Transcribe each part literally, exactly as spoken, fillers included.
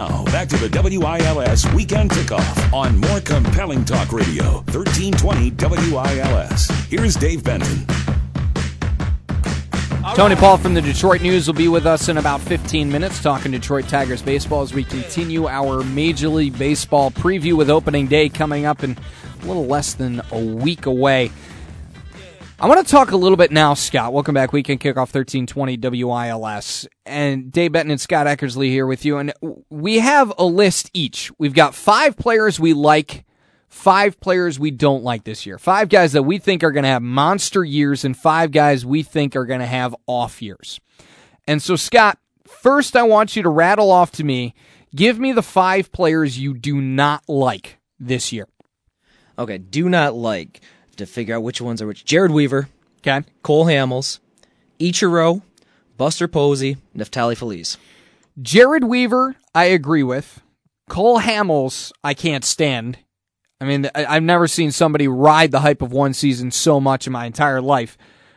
Now, back to the W I L S Weekend Kickoff on more compelling talk radio, thirteen twenty W I L S. Here's Dave Benton. Tony Paul from the Detroit News will be with us in about fifteen minutes talking Detroit Tigers baseball as we continue our Major League Baseball preview with opening day coming up in a little less than a week away. I want to talk a little bit now, Scott. Welcome back. Weekend Kickoff thirteen twenty W I L S. And Dave Benton and Scott Eckersley here with you. And we have a list each. We've got five players we like, five players we don't like this year. Five guys that we think are going to have monster years and five guys we think are going to have off years. And so, Scott, first I want you to rattle off to me, give me the five players you do not like this year. Okay, do not like, to figure out which ones are which. Jared Weaver. Okay. Cole Hamels. Ichiro. Buster Posey. Neftali Feliz. Jared Weaver, I agree with. Cole Hamels, I can't stand. I mean, I've never seen somebody ride the hype of one season so much in my entire life.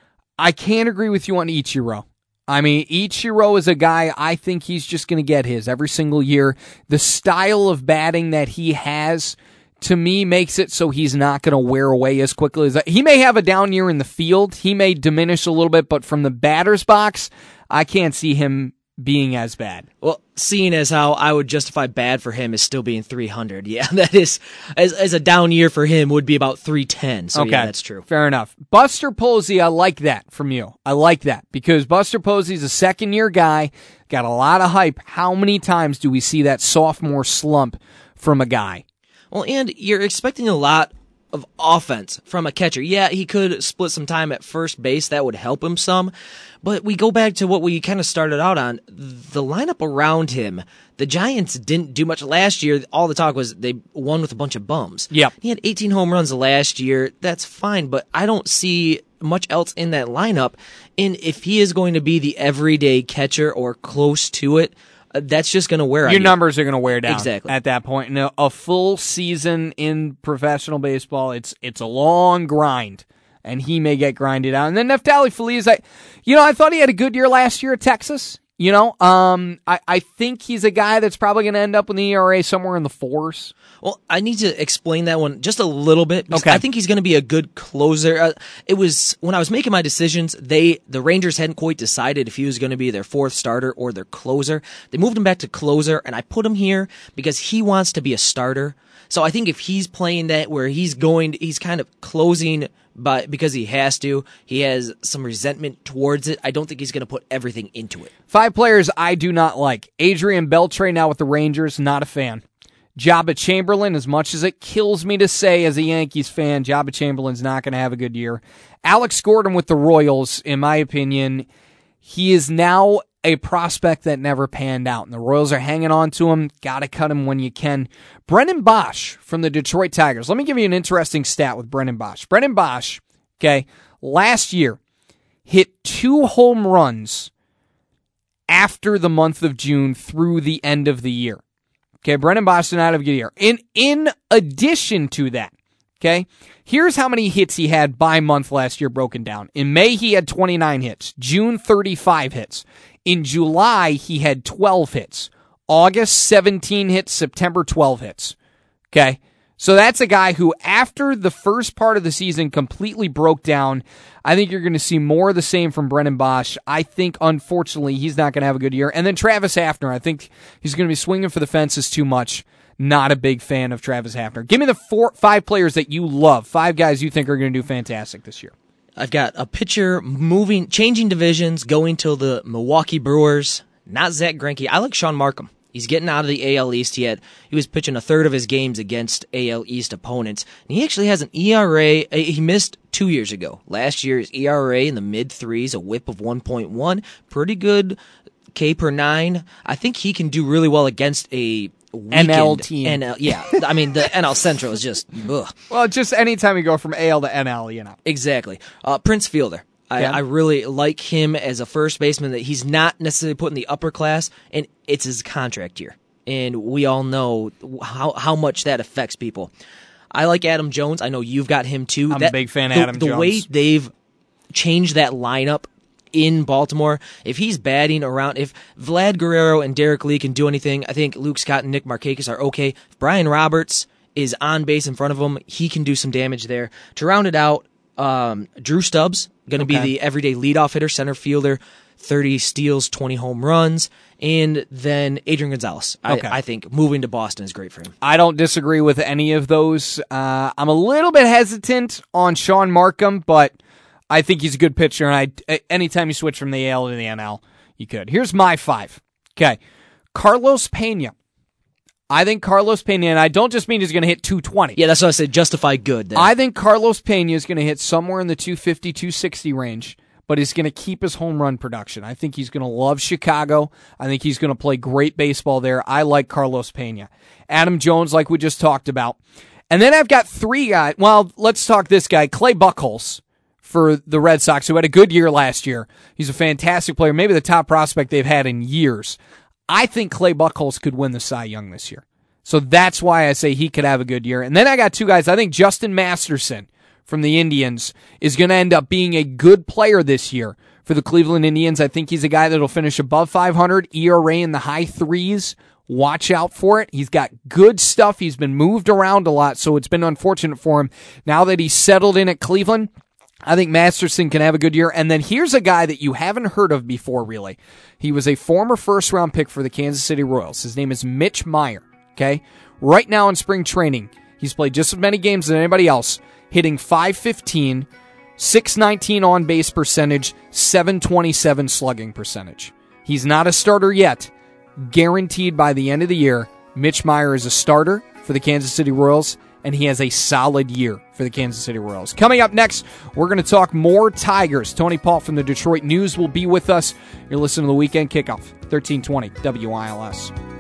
I can't agree with you on Ichiro. I mean, Ichiro is a guy, I think he's just going to get his every single year. The style of batting that he has, to me, makes it so he's not going to wear away as quickly as that. He may have a down year in the field. He may diminish a little bit, but from the batter's box, I can't see him being as bad. Well, seeing as how I would justify bad for him is still being three hundred. Yeah, that is, as, as a down year for him would be about three ten. So okay, yeah, that's true. Fair enough. Buster Posey, I like that from you. I like that because Buster Posey's a second year guy, got a lot of hype. How many times do we see that sophomore slump from a guy? Well, and you're expecting a lot of offense from a catcher. Yeah, he could split some time at first base. That would help him some. But we go back to what we kind of started out on. The lineup around him, the Giants didn't do much last year. All the talk was they won with a bunch of bums. Yep. He had eighteen home runs last year. That's fine, but I don't see much else in that lineup. And if he is going to be the everyday catcher or close to it, that's just going to wear out. Your numbers are going to wear down exactly at that point. Now, a full season in professional baseball, it's it's a long grind, and he may get grinded out. And then Neftali Feliz, I, you know, I thought he had a good year last year at Texas. You know, um, I, I think he's a guy that's probably going to end up with an E R A somewhere in the fours. Well, I need to explain that one just a little bit. Okay. I think he's going to be a good closer. Uh, it was when I was making my decisions, they the Rangers hadn't quite decided if he was going to be their fourth starter or their closer. They moved him back to closer, and I put him here because he wants to be a starter. So I think if he's playing that where he's going, he's kind of closing but because he has to, he has some resentment towards it. I don't think he's going to put everything into it. Five players I do not like. Adrian Beltre now with the Rangers, not a fan. Jabba Chamberlain, as much as it kills me to say as a Yankees fan, Jabba Chamberlain's not going to have a good year. Alex Gordon with the Royals, in my opinion, he is now a prospect that never panned out, and the Royals are hanging on to him. Got to cut him when you can. Brennan Bosch from the Detroit Tigers. Let me give you an interesting stat with Brennan Bosch. Brennan Bosch, okay, last year hit two home runs after the month of June through the end of the year. Okay, Brennan Bosch did not have a good year. In, in addition to that, okay, here's how many hits he had by month last year broken down. In May, he had twenty-nine hits. June, thirty-five hits. In July, he had twelve hits. August, seventeen hits. September, twelve hits. Okay? So that's a guy who, after the first part of the season completely broke down, I think you're going to see more of the same from Brennan Bosch. I think, unfortunately, he's not going to have a good year. And then Travis Hafner, I think he's going to be swinging for the fences too much. Not a big fan of Travis Hafner. Give me the four, five players that you love, five guys you think are going to do fantastic this year. I've got a pitcher moving, changing divisions, going to the Milwaukee Brewers. Not Zach Greinke. I like Sean Markham. He's getting out of the A L East. He had he was pitching a third of his games against A L East opponents. And he actually has an E R A. He missed two years ago. Last year's E R A in the mid threes, a whip of one point one. Pretty good K per nine. I think he can do really well against a N L team. N L, yeah, I mean, the N L Central is just, ugh. Well, just anytime you go from A L to N L, you know. Exactly. Uh, Prince Fielder. I, yeah. I really like him as a first baseman, that he's not necessarily put in the upper class, and it's his contract year. And we all know how, how much that affects people. I like Adam Jones. I know you've got him too. I'm that, a big fan of the, Adam the Jones. The way they've changed that lineup in Baltimore. If he's batting around, if Vlad Guerrero and Derek Lee can do anything, I think Luke Scott and Nick Markakis are okay. If Brian Roberts is on base in front of him, he can do some damage there. To round it out, um, Drew Stubbs, going to Okay. be the everyday leadoff hitter, center fielder, thirty steals, twenty home runs. And then Adrian Gonzalez. I, Okay. I think moving to Boston is great for him. I don't disagree with any of those. Uh, I'm a little bit hesitant on Sean Markham, but I think he's a good pitcher, and I anytime you switch from the A L to the N L, you could. Here's my five. Okay. Carlos Pena. I think Carlos Pena, and I don't just mean he's going to hit two twenty. Yeah, that's what I said, justify good there. I think Carlos Pena is going to hit somewhere in the two fifty, two sixty range, but he's going to keep his home run production. I think he's going to love Chicago. I think he's going to play great baseball there. I like Carlos Pena. Adam Jones, like we just talked about. And then I've got three guys. Well, let's talk this guy, Clay Buchholz for the Red Sox, who had a good year last year. He's a fantastic player, maybe the top prospect they've had in years. I think Clay Buchholz could win the Cy Young this year. So that's why I say he could have a good year. And then I got two guys. I think Justin Masterson from the Indians is going to end up being a good player this year for the Cleveland Indians. I think he's a guy that'll finish above five hundred, E R A in the high threes. Watch out for it. He's got good stuff. He's been moved around a lot, so it's been unfortunate for him. Now that he's settled in at Cleveland, I think Masterson can have a good year. And then here's a guy that you haven't heard of before, really. He was a former first-round pick for the Kansas City Royals. His name is Mitch Meyer, okay? Right now in spring training, he's played just as many games as anybody else, hitting five fifteen, six nineteen on-base percentage, seven twenty-seven slugging percentage. He's not a starter yet. Guaranteed by the end of the year, Mitch Meyer is a starter for the Kansas City Royals, and he has a solid year for the Kansas City Royals. Coming up next, we're going to talk more Tigers. Tony Paul from the Detroit News will be with us. You're listening to the Weekend Kickoff, thirteen twenty W I L S.